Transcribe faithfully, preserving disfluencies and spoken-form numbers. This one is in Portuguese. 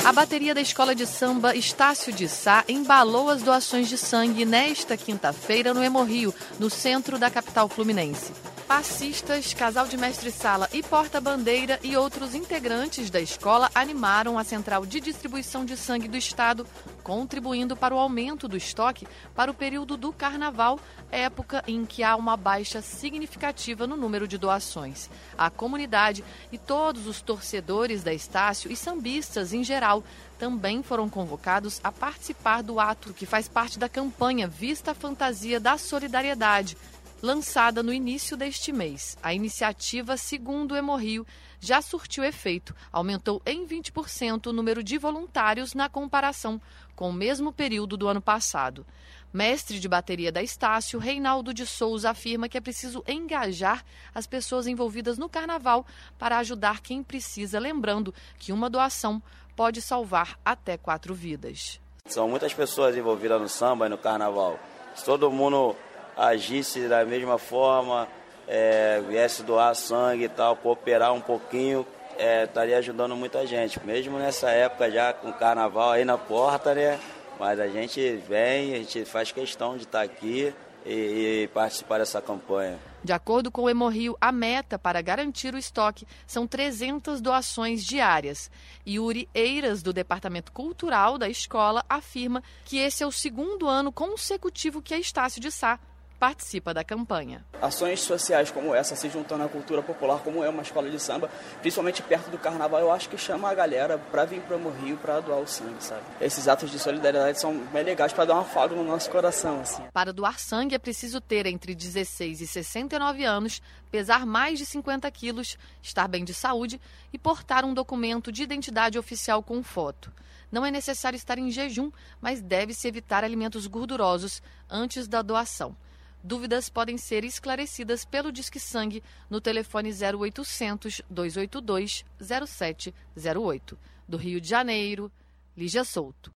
A bateria da Escola de Samba Estácio de Sá embalou as doações de sangue nesta quinta-feira no Hemorrio, no centro da capital fluminense. Passistas, casal de mestre-sala e porta-bandeira e outros integrantes da escola animaram a central de distribuição de sangue do estado, contribuindo para o aumento do estoque para o período do carnaval, época em que há uma baixa significativa no número de doações. A comunidade e todos os torcedores da Estácio e sambistas em geral também foram convocados a participar do ato que faz parte da campanha Vista a Fantasia da Solidariedade, lançada no início deste mês. A iniciativa, segundo o Hemorrio, já surtiu efeito. Aumentou em vinte por cento o número de voluntários na comparação com o mesmo período do ano passado. Mestre de bateria da Estácio, Reinaldo de Souza, afirma que é preciso engajar as pessoas envolvidas no carnaval para ajudar quem precisa, lembrando que uma doação pode salvar até quatro vidas. São muitas pessoas envolvidas no samba e no carnaval. Se todo mundo agisse da mesma forma, é, viesse doar sangue e tal, cooperar um pouquinho, é, estaria ajudando muita gente. Mesmo nessa época já com o carnaval aí na porta, né? Mas a gente vem, a gente faz questão de estar aqui e, e participar dessa campanha. De acordo com o Hemorrio, a meta para garantir o estoque são trezentas doações diárias. Yuri Eiras, do Departamento Cultural da escola, afirma que esse é o segundo ano consecutivo que a Estácio de Sá participa da campanha. Ações sociais como essa, se juntando à cultura popular, como é uma escola de samba, principalmente perto do carnaval, eu acho que chama a galera para vir para o Hemorrio para doar o sangue, sabe? Esses atos de solidariedade são bem legais para dar um afago no nosso coração, assim. Para doar sangue é preciso ter entre dezesseis e sessenta e nove anos, pesar mais de cinquenta quilos, estar bem de saúde e portar um documento de identidade oficial com foto. Não é necessário estar em jejum, mas deve-se evitar alimentos gordurosos antes da doação. Dúvidas podem ser esclarecidas pelo Disque Sangue no telefone zero oitocentos, dois oito dois, zero sete zero oito. Do Rio de Janeiro, Lígia Souto.